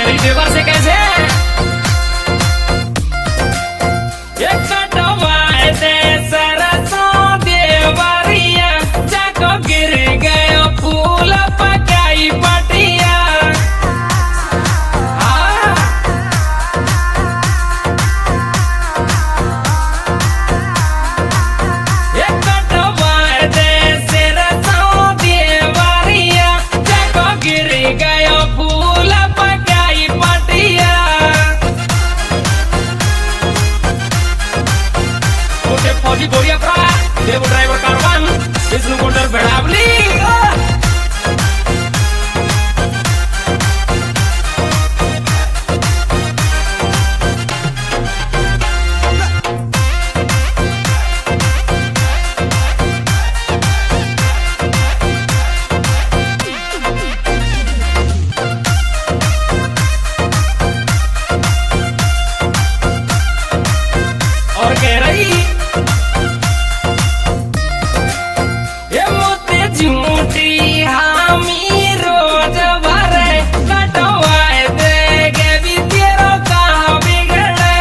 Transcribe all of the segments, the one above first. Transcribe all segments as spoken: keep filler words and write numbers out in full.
मेरी देवर से कैसे ये कटवाए दे सरसों देवरिया जाको गिर गयो फूल पकाई पटिया ये कटवाए दे सरसों देवरिया जाको गिर गयो फूल पकाई पटिया फौजी गोरिया प्रा देव ड्राइवर कारवान विष्णु कोंडर बेड़ावली और कह रही झूठी हामी रोज भरे कटवाए देगे भी तेरो कहाँ बिगड़े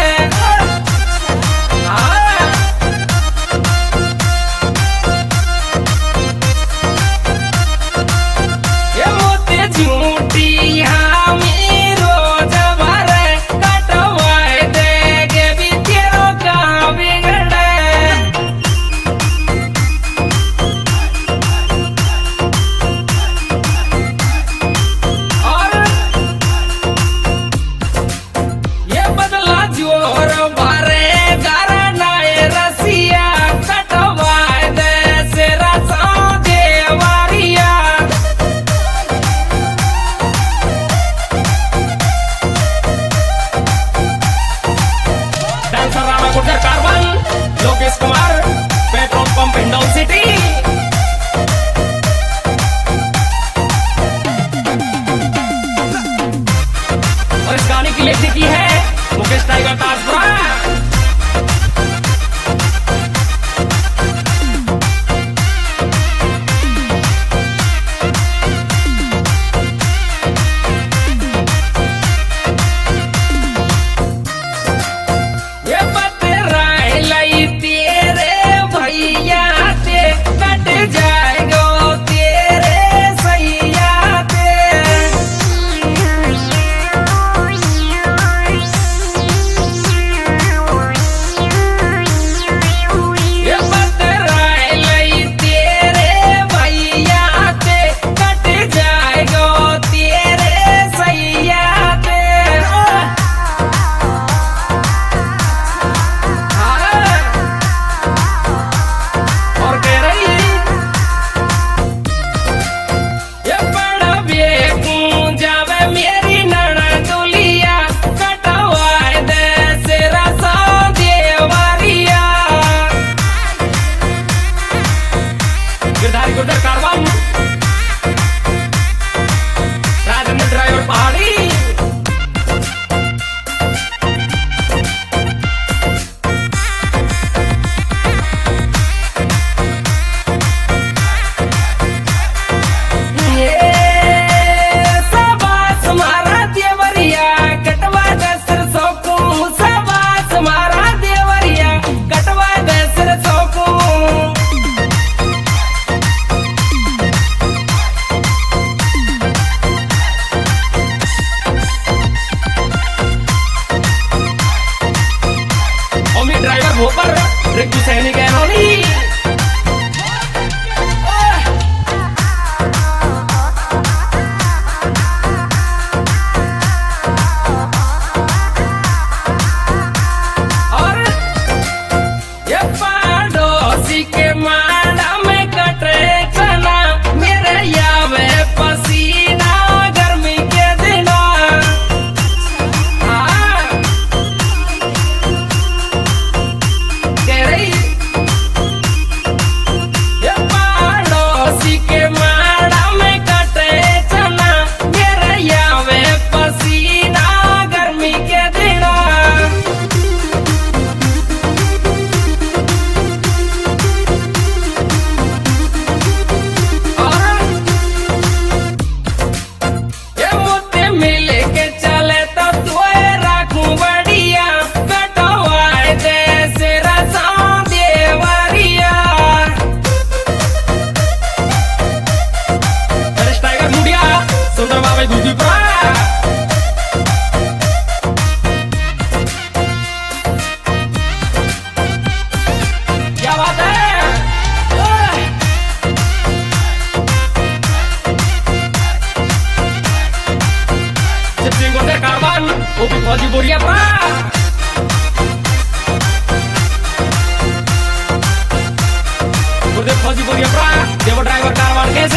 ये मोते झूठी हामी रोज भरे कटवाए देगे भी तेरो कहाँ बिगड़े जोर भरे करनाए रसिया कटवाए दे सरसों देवरिया डांसर राणा गुर्जर कारवान Lokesh Kumar petrol pump Hindaun city और इस गाने की लेखनी की है मुकेश टाइगर ताजपुरा ये बतराए लई तेरे भैया ते कट जाएगो तेरे सैया ते ये बतराए लई तेरे भैया ते कट जाएगो तेरे सैया ते और कह रही ये बड़ा बेकू जावे मेरी ननदुलिया कटवाए दे सरसों देवरिया गिरधारी गुर्जर कारवान राजेंद्र ड्राइवर पहाड़ी ये सबास मारा देवरिया कटवा दे सरसों को सबास मारा देवरिया कटवा दे सरसों को भाई दूधी प्रा क्या बात है। चिप्सिंग गोटे कार्बन वो भी फौजी बोरिया प्रा फौजी बोरिया प्रा देव ड्राइवर कारवार कैसे